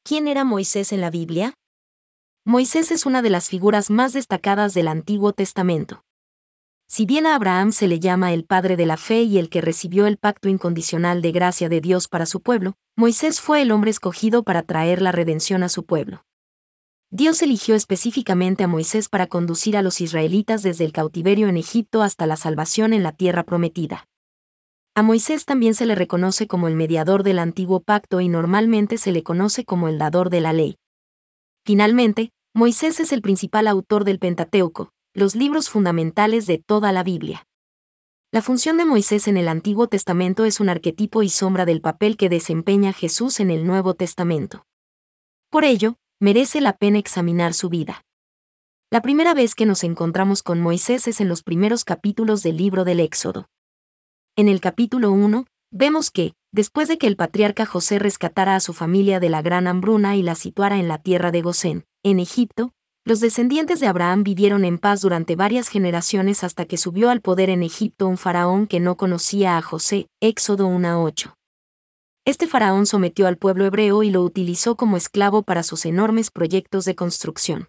¿Quién era Moisés en la Biblia? Moisés es una de las figuras más destacadas del Antiguo Testamento. Si bien a Abraham se le llama el padre de la fe y el que recibió el pacto incondicional de gracia de Dios para su pueblo, Moisés fue el hombre escogido para traer la redención a su pueblo. Dios eligió específicamente a Moisés para conducir a los israelitas desde el cautiverio en Egipto hasta la salvación en la tierra prometida. A Moisés también se le reconoce como el mediador del antiguo pacto y normalmente se le conoce como el dador de la ley. Finalmente, Moisés es el principal autor del Pentateuco, los libros fundamentales de toda la Biblia. La función de Moisés en el Antiguo Testamento es un arquetipo y sombra del papel que desempeña Jesús en el Nuevo Testamento. Por ello, merece la pena examinar su vida. La primera vez que nos encontramos con Moisés es en los primeros capítulos del libro del Éxodo. En el capítulo 1, vemos que, después de que el patriarca José rescatara a su familia de la gran hambruna y la situara en la tierra de Gosén, en Egipto, los descendientes de Abraham vivieron en paz durante varias generaciones hasta que subió al poder en Egipto un faraón que no conocía a José, Éxodo 1:8. Este faraón sometió al pueblo hebreo y lo utilizó como esclavo para sus enormes proyectos de construcción.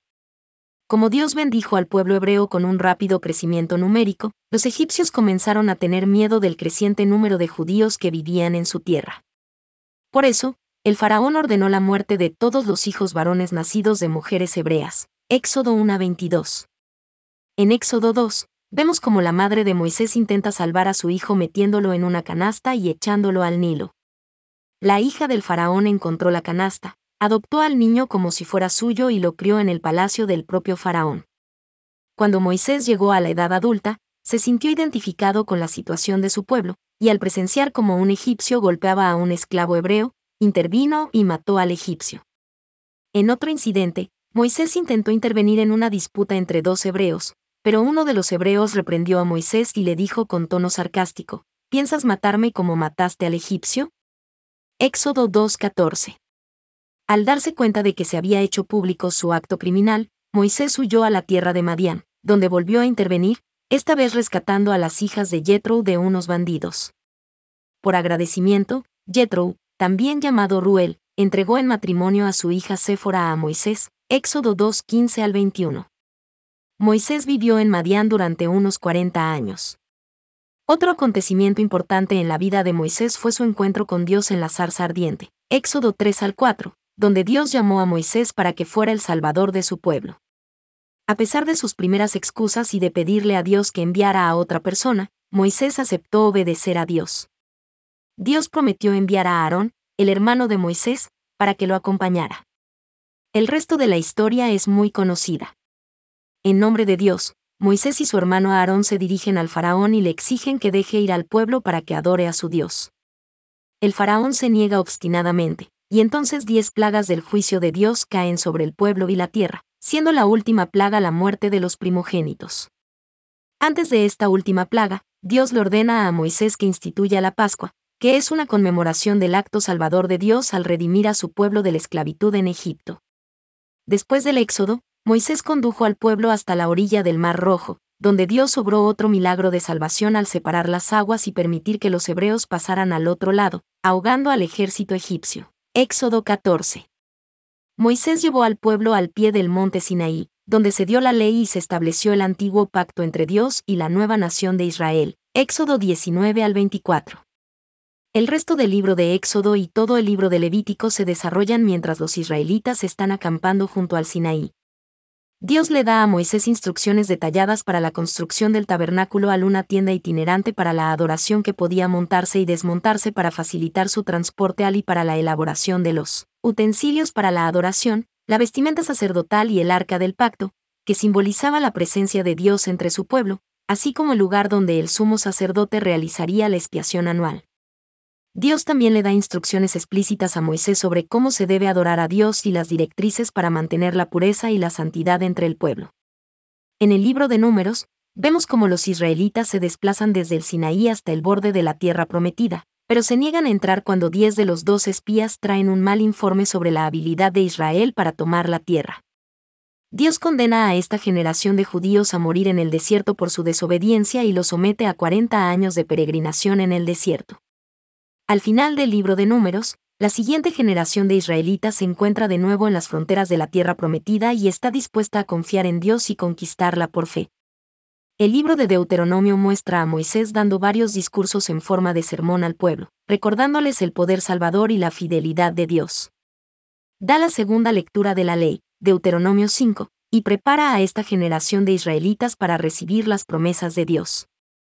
Como Dios bendijo al pueblo hebreo con un rápido crecimiento numérico, los egipcios comenzaron a tener miedo del creciente número de judíos que vivían en su tierra. Por eso, el faraón ordenó la muerte de todos los hijos varones nacidos de mujeres hebreas. Éxodo 1:22. En Éxodo 2, vemos como la madre de Moisés intenta salvar a su hijo metiéndolo en una canasta y echándolo al Nilo. La hija del faraón encontró la canasta, adoptó al niño como si fuera suyo y lo crió en el palacio del propio faraón. Cuando Moisés llegó a la edad adulta, se sintió identificado con la situación de su pueblo, y al presenciar cómo un egipcio golpeaba a un esclavo hebreo, intervino y mató al egipcio. En otro incidente, Moisés intentó intervenir en una disputa entre dos hebreos, pero uno de los hebreos reprendió a Moisés y le dijo con tono sarcástico: ¿Piensas matarme como mataste al egipcio? Éxodo 2:14. Al darse cuenta de que se había hecho público su acto criminal, Moisés huyó a la tierra de Madián, donde volvió a intervenir, esta vez rescatando a las hijas de Jethro de unos bandidos. Por agradecimiento, Jethro, también llamado Ruel, entregó en matrimonio a su hija Séfora a Moisés, Éxodo 2:15-21. Moisés vivió en Madián durante unos 40 años. Otro acontecimiento importante en la vida de Moisés fue su encuentro con Dios en la zarza ardiente, Éxodo 3:4, donde Dios llamó a Moisés para que fuera el salvador de su pueblo. A pesar de sus primeras excusas y de pedirle a Dios que enviara a otra persona, Moisés aceptó obedecer a Dios. Dios prometió enviar a Aarón, el hermano de Moisés, para que lo acompañara. El resto de la historia es muy conocida. En nombre de Dios, Moisés y su hermano Aarón se dirigen al faraón y le exigen que deje ir al pueblo para que adore a su Dios. El faraón se niega obstinadamente, y entonces 10 plagas del juicio de Dios caen sobre el pueblo y la tierra, siendo la última plaga la muerte de los primogénitos. Antes de esta última plaga, Dios le ordena a Moisés que instituya la Pascua, que es una conmemoración del acto salvador de Dios al redimir a su pueblo de la esclavitud en Egipto. Después del Éxodo, Moisés condujo al pueblo hasta la orilla del Mar Rojo, donde Dios obró otro milagro de salvación al separar las aguas y permitir que los hebreos pasaran al otro lado, ahogando al ejército egipcio. Éxodo 14. Moisés llevó al pueblo al pie del monte Sinaí, donde se dio la ley y se estableció el antiguo pacto entre Dios y la nueva nación de Israel. Éxodo 19-24. El resto del libro de Éxodo y todo el libro de Levítico se desarrollan mientras los israelitas están acampando junto al Sinaí. Dios le da a Moisés instrucciones detalladas para la construcción del tabernáculo al una tienda itinerante para la adoración que podía montarse y desmontarse para facilitar su transporte al y para la elaboración de los utensilios para la adoración, la vestimenta sacerdotal y el arca del pacto, que simbolizaba la presencia de Dios entre su pueblo, así como el lugar donde el sumo sacerdote realizaría la expiación anual. Dios también le da instrucciones explícitas a Moisés sobre cómo se debe adorar a Dios y las directrices para mantener la pureza y la santidad entre el pueblo. En el libro de Números, vemos cómo los israelitas se desplazan desde el Sinaí hasta el borde de la tierra prometida, pero se niegan a entrar cuando 10 de los 12 espías traen un mal informe sobre la habilidad de Israel para tomar la tierra. Dios condena a esta generación de judíos a morir en el desierto por su desobediencia y los somete a 40 años de peregrinación en el desierto. Al final del libro de Números, La siguiente generación de israelitas se encuentra de nuevo en las fronteras de la tierra prometida y está dispuesta a confiar en Dios y conquistarla por fe. El libro de Deuteronomio muestra a Moisés dando varios discursos en forma de sermón al pueblo, recordándoles el poder salvador y la fidelidad de Dios. Da la segunda lectura de la ley, Deuteronomio 5, y prepara a esta generación de israelitas para recibir las promesas de Dios.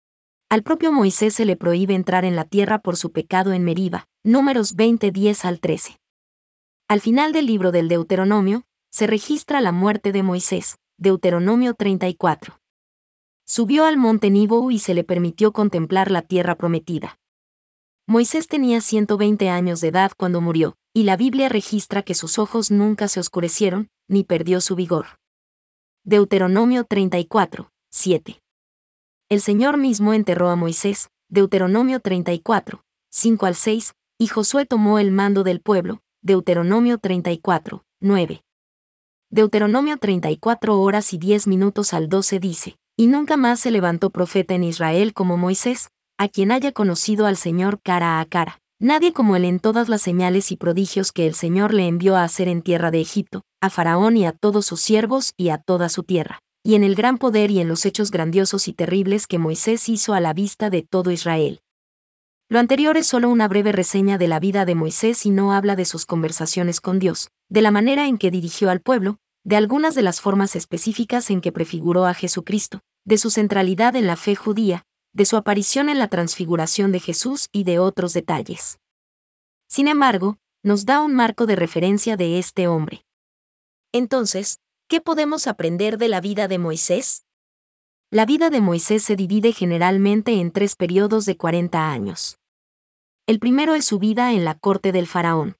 Al propio Moisés se le prohíbe entrar en la tierra por su pecado en Meriba, Números 20, 10 al 13. Al final del libro del Deuteronomio, se registra la muerte de Moisés, Deuteronomio 34. Subió al monte Nebo y se le permitió contemplar la tierra prometida. Moisés tenía 120 años de edad cuando murió, y la Biblia registra que sus ojos nunca se oscurecieron, ni perdió su vigor. Deuteronomio 34, 7. El Señor mismo enterró a Moisés, Deuteronomio 34, 5 al 6, y Josué tomó el mando del pueblo, Deuteronomio 34, 9. Deuteronomio 34 horas y 10 minutos al 12 dice, y nunca más se levantó profeta en Israel como Moisés, a quien haya conocido al Señor cara a cara. Nadie como él en todas las señales y prodigios que el Señor le envió a hacer en tierra de Egipto, a Faraón y a todos sus siervos y a toda su tierra, y en el gran poder y en los hechos grandiosos y terribles que Moisés hizo a la vista de todo Israel. Lo anterior es solo una breve reseña de la vida de Moisés y no habla de sus conversaciones con Dios, de la manera en que dirigió al pueblo, de algunas de las formas específicas en que prefiguró a Jesucristo, de su centralidad en la fe judía, de su aparición en la transfiguración de Jesús y de otros detalles. Sin embargo, nos da un marco de referencia de este hombre. Entonces, ¿qué podemos aprender de la vida de Moisés? La vida de Moisés se divide generalmente en 3 periodos de 40 años. El primero es su vida en la corte del faraón.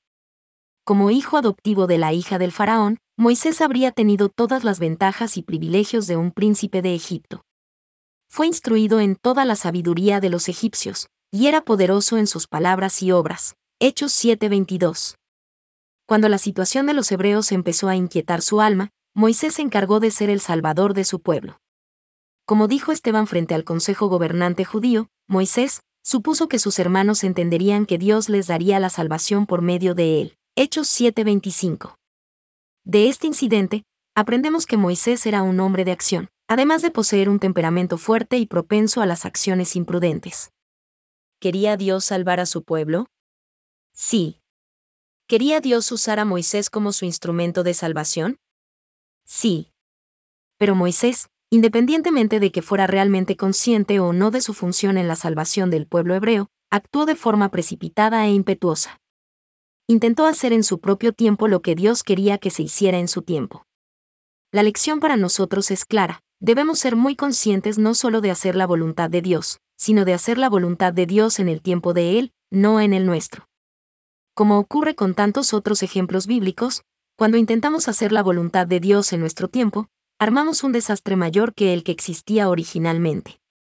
Como hijo adoptivo de la hija del faraón, Moisés habría tenido todas las ventajas y privilegios de un príncipe de Egipto. Fue instruido en toda la sabiduría de los egipcios, y era poderoso en sus palabras y obras. Hechos 7:22. Cuando la situación de los hebreos empezó a inquietar su alma, Moisés se encargó de ser el salvador de su pueblo. Como dijo Esteban frente al consejo gobernante judío, Moisés supuso que sus hermanos entenderían que Dios les daría la salvación por medio de él. Hechos 7:25. De este incidente, aprendemos que Moisés era un hombre de acción, además de poseer un temperamento fuerte y propenso a las acciones imprudentes. ¿Quería Dios salvar a su pueblo? Sí. ¿Quería Dios usar a Moisés como su instrumento de salvación? Sí. Pero Moisés, independientemente de que fuera realmente consciente o no de su función en la salvación del pueblo hebreo, actuó de forma precipitada e impetuosa. Intentó hacer en su propio tiempo lo que Dios quería que se hiciera en su tiempo. La lección para nosotros es clara: debemos ser muy conscientes no solo de hacer la voluntad de Dios, sino de hacer la voluntad de Dios en el tiempo de Él, no en el nuestro. Como ocurre con tantos otros ejemplos bíblicos, cuando intentamos hacer la voluntad de Dios en nuestro tiempo, armamos un desastre mayor que el que existía originalmente.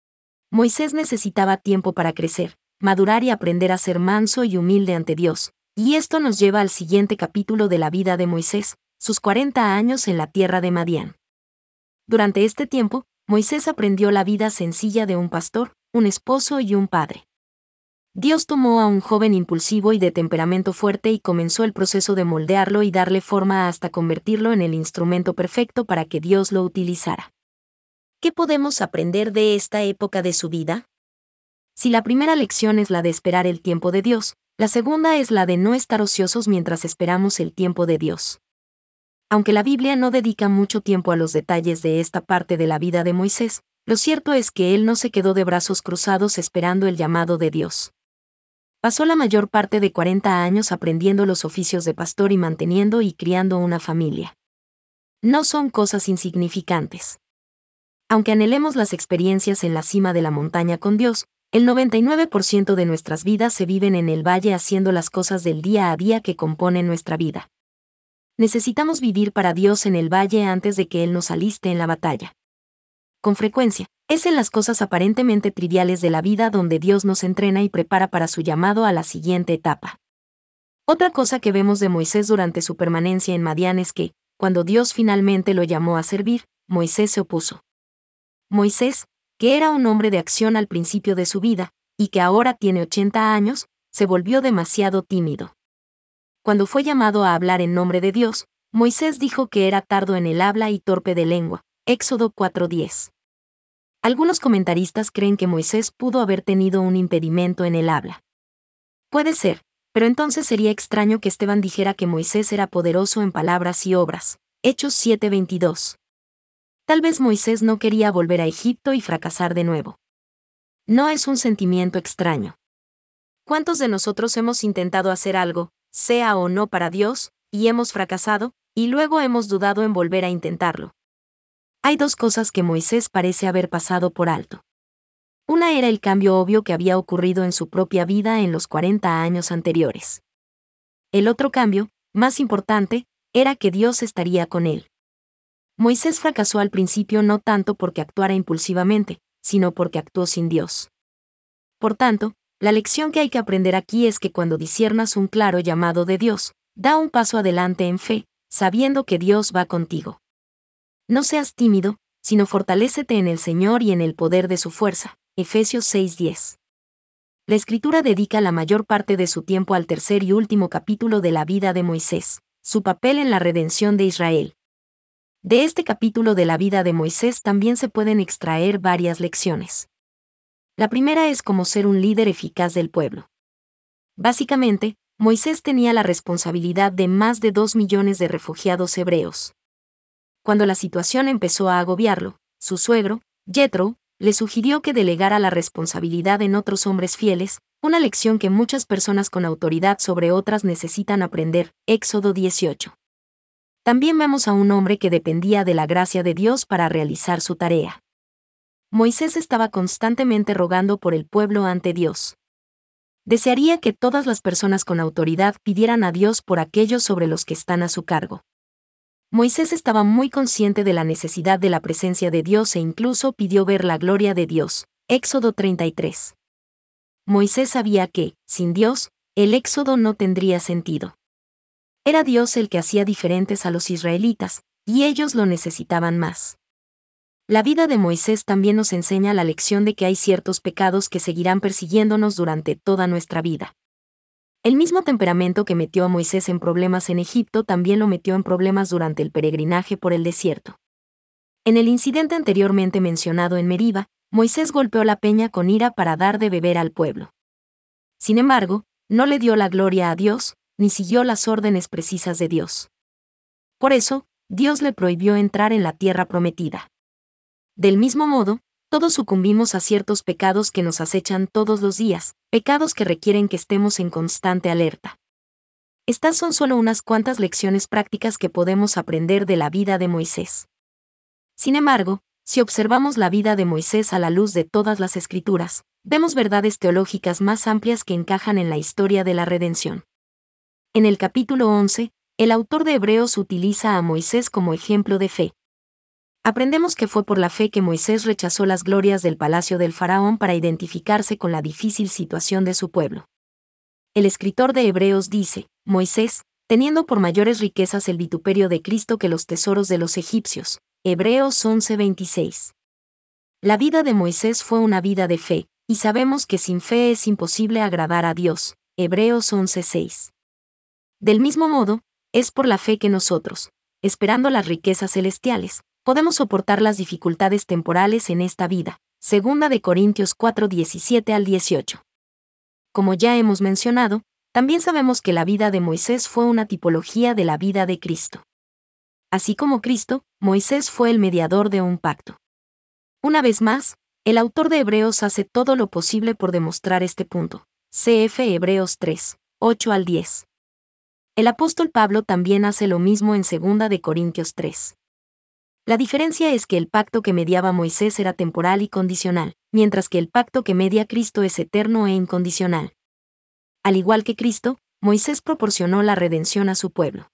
Moisés necesitaba tiempo para crecer, madurar y aprender a ser manso y humilde ante Dios, y esto nos lleva al siguiente capítulo de la vida de Moisés, sus 40 años en la tierra de Madián. Durante este tiempo, Moisés aprendió la vida sencilla de un pastor, un esposo y un padre. Dios tomó a un joven impulsivo y de temperamento fuerte y comenzó el proceso de moldearlo y darle forma hasta convertirlo en el instrumento perfecto para que Dios lo utilizara. ¿Qué podemos aprender de esta época de su vida? Si la primera lección es la de esperar el tiempo de Dios, la segunda es la de no estar ociosos mientras esperamos el tiempo de Dios. Aunque la Biblia no dedica mucho tiempo a los detalles de esta parte de la vida de Moisés, lo cierto es que él no se quedó de brazos cruzados esperando el llamado de Dios. Pasó la mayor parte de 40 años aprendiendo los oficios de pastor y manteniendo y criando una familia. No son cosas insignificantes. Aunque anhelemos las experiencias en la cima de la montaña con Dios, el 99% de nuestras vidas se viven en el valle haciendo las cosas del día a día que componen nuestra vida. Necesitamos vivir para Dios en el valle antes de que Él nos aliste en la batalla. Con frecuencia, es en las cosas aparentemente triviales de la vida donde Dios nos entrena y prepara para su llamado a la siguiente etapa. Otra cosa que vemos de Moisés durante su permanencia en Madián es que, cuando Dios finalmente lo llamó a servir, Moisés se opuso. Moisés, que era un hombre de acción al principio de su vida, y que ahora tiene 80 años, se volvió demasiado tímido. cuando fue llamado a hablar en nombre de Dios, Moisés dijo que era tardo en el habla y torpe de lengua. Éxodo 4:10. Algunos comentaristas creen que Moisés pudo haber tenido un impedimento en el habla. Puede ser, pero entonces sería extraño que Esteban dijera que Moisés era poderoso en palabras y obras. Hechos 7:22. Tal vez Moisés no quería volver a Egipto y fracasar de nuevo. No es un sentimiento extraño. ¿Cuántos de nosotros hemos intentado hacer algo, sea o no para Dios, y hemos fracasado, y luego hemos dudado en volver a intentarlo? Hay dos cosas que Moisés parece haber pasado por alto. Una era el cambio obvio que había ocurrido en su propia vida en los 40 años anteriores. El otro cambio, más importante, era que Dios estaría con él. Moisés fracasó al principio no tanto porque actuara impulsivamente, sino porque actuó sin Dios. Por tanto, la lección que hay que aprender aquí es que cuando disciernas un claro llamado de Dios, da un paso adelante en fe, sabiendo que Dios va contigo. No seas tímido, sino fortalécete en el Señor y en el poder de su fuerza. Efesios 6:10. La Escritura dedica la mayor parte de su tiempo al tercer y último capítulo de la vida de Moisés, su papel en la redención de Israel. De este capítulo de la vida de Moisés también se pueden extraer varias lecciones. La primera es cómo ser un líder eficaz del pueblo. Básicamente, Moisés tenía la responsabilidad de más de 2 millones de refugiados hebreos. Cuando la situación empezó a agobiarlo, su suegro, Jethro, le sugirió que delegara la responsabilidad en otros hombres fieles, una lección que muchas personas con autoridad sobre otras necesitan aprender. Éxodo 18. También vemos a un hombre que dependía de la gracia de Dios para realizar su tarea. Moisés estaba constantemente rogando por el pueblo ante Dios. Desearía que todas las personas con autoridad pidieran a Dios por aquellos sobre los que están a su cargo. Moisés estaba muy consciente de la necesidad de la presencia de Dios e incluso pidió ver la gloria de Dios. Éxodo 33. Moisés sabía que, sin Dios, el éxodo no tendría sentido. Era Dios el que hacía diferentes a los israelitas, y ellos lo necesitaban más. La vida de Moisés también nos enseña la lección de que hay ciertos pecados que seguirán persiguiéndonos durante toda nuestra vida. El mismo temperamento que metió a Moisés en problemas en Egipto también lo metió en problemas durante el peregrinaje por el desierto. En el incidente anteriormente mencionado en Meriba, Moisés golpeó la peña con ira para dar de beber al pueblo. Sin embargo, no le dio la gloria a Dios, ni siguió las órdenes precisas de Dios. Por eso, Dios le prohibió entrar en la tierra prometida. Del mismo modo, todos sucumbimos a ciertos pecados que nos acechan todos los días, pecados que requieren que estemos en constante alerta. Estas son solo unas cuantas lecciones prácticas que podemos aprender de la vida de Moisés. Sin embargo, si observamos la vida de Moisés a la luz de todas las Escrituras, vemos verdades teológicas más amplias que encajan en la historia de la redención. En el capítulo 11, el autor de Hebreos utiliza a Moisés como ejemplo de fe. Aprendemos que fue por la fe que Moisés rechazó las glorias del palacio del faraón para identificarse con la difícil situación de su pueblo. El escritor de Hebreos dice, Moisés, teniendo por mayores riquezas el vituperio de Cristo que los tesoros de los egipcios. Hebreos 11:26. La vida de Moisés fue una vida de fe, y sabemos que sin fe es imposible agradar a Dios. Hebreos 11:6. Del mismo modo, es por la fe que nosotros, esperando las riquezas celestiales, podemos soportar las dificultades temporales en esta vida. 2 de Corintios 4:17-18. Como ya hemos mencionado, también sabemos que la vida de Moisés fue una tipología de la vida de Cristo. Así como Cristo, Moisés fue el mediador de un pacto. Una vez más, el autor de Hebreos hace todo lo posible por demostrar este punto. Cf. Hebreos 3:8-10. El apóstol Pablo también hace lo mismo en 2 de Corintios 3. La diferencia es que el pacto que mediaba Moisés era temporal y condicional, mientras que el pacto que media Cristo es eterno e incondicional. Al igual que Cristo, Moisés proporcionó la redención a su pueblo.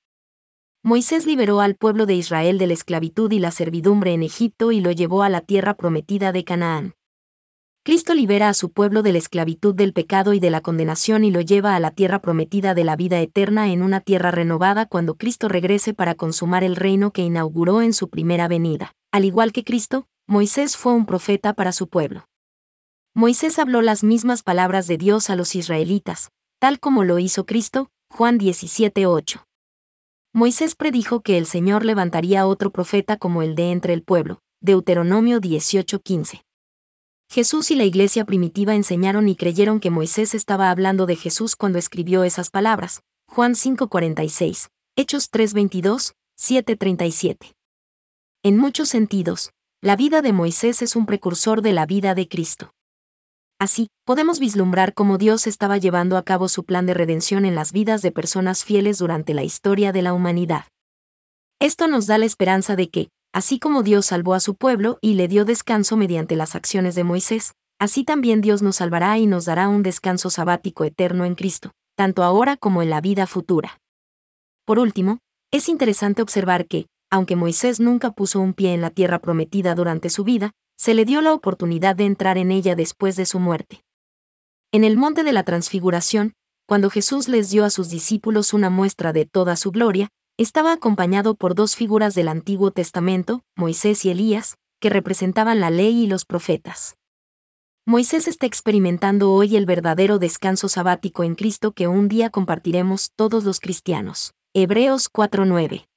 Moisés liberó al pueblo de Israel de la esclavitud y la servidumbre en Egipto y lo llevó a la tierra prometida de Canaán. Cristo libera a su pueblo de la esclavitud del pecado y de la condenación y lo lleva a la tierra prometida de la vida eterna en una tierra renovada cuando Cristo regrese para consumar el reino que inauguró en su primera venida. Al igual que Cristo, Moisés fue un profeta para su pueblo. Moisés habló las mismas palabras de Dios a los israelitas, tal como lo hizo Cristo, Juan 17:8. Moisés predijo que el Señor levantaría otro profeta como el de entre el pueblo. Deuteronomio 18:15. Jesús y la iglesia primitiva enseñaron y creyeron que Moisés estaba hablando de Jesús cuando escribió esas palabras. Juan 5:46, Hechos 3:22, 7:37. En muchos sentidos, la vida de Moisés es un precursor de la vida de Cristo. Así, podemos vislumbrar cómo Dios estaba llevando a cabo su plan de redención en las vidas de personas fieles durante la historia de la humanidad. Esto nos da la esperanza de que, así como Dios salvó a su pueblo y le dio descanso mediante las acciones de Moisés, así también Dios nos salvará y nos dará un descanso sabático eterno en Cristo, tanto ahora como en la vida futura. Por último, es interesante observar que, aunque Moisés nunca puso un pie en la tierra prometida durante su vida, se le dio la oportunidad de entrar en ella después de su muerte. En el monte de la Transfiguración, cuando Jesús les dio a sus discípulos una muestra de toda su gloria, estaba acompañado por dos figuras del Antiguo Testamento, Moisés y Elías, que representaban la ley y los profetas. Moisés está experimentando hoy el verdadero descanso sabático en Cristo que un día compartiremos todos los cristianos. Hebreos 4:9.